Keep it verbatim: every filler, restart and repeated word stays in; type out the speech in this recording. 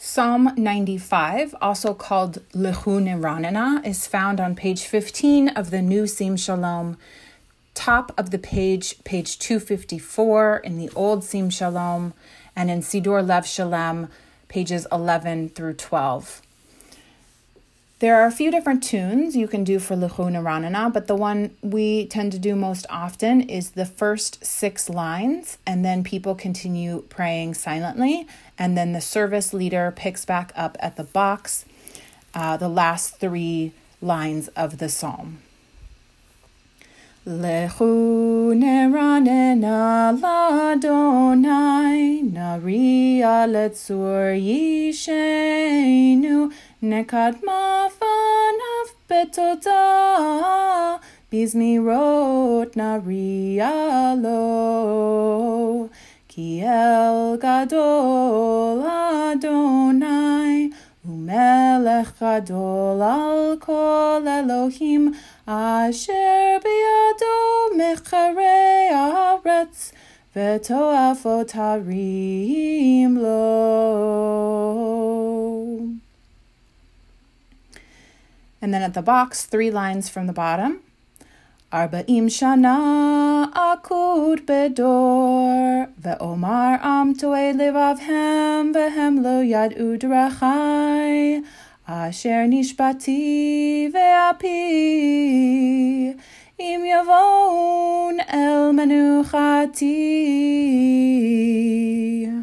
Psalm ninety-five, also called Lechu Neranena, is found on page fifteen of the New Sim Shalom, top of the page, page two fifty-four in the Old Sim Shalom, and in Siddur Lev Shalem, pages eleven through twelve. There are a few different tunes you can do for Lechu Neranena, but the one we tend to do most often is the first six lines, and then people continue praying silently, and then the service leader picks back up at the box uh, the last three lines of the psalm. Lechu neranena l'Adonai, nariya letzur yishenu, nekadma fanav betodah, bizmirot nariya lo, ki el gadol Adonai, umelech gadol al kol Elohim, asher biyado mecharei haaretz, v'to'afot harim lo. And then at the box, three lines from the bottom. Arba'im shana akud bedor, ve'omar am to'e levavhem, vehem lo yad'u drachai, asher nishbati ve'api, im yavon el menuchati.